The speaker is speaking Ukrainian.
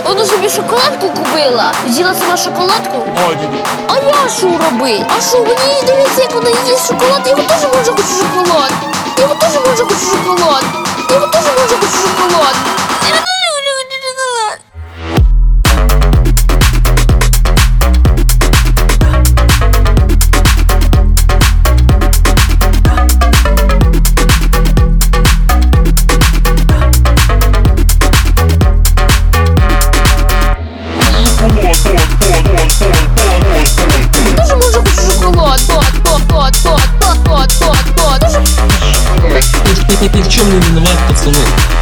Вона собі шоколадку купила. Взяла сама шоколадку. А я що робити? А що, мені дивиться, як вона їсть шоколад, я теж може хочу шоколад. Я теж може хочу шоколад. Я теж може хочу шоколад. Тоже може хочу шоколад. Ты в чем не виноват, пацаны?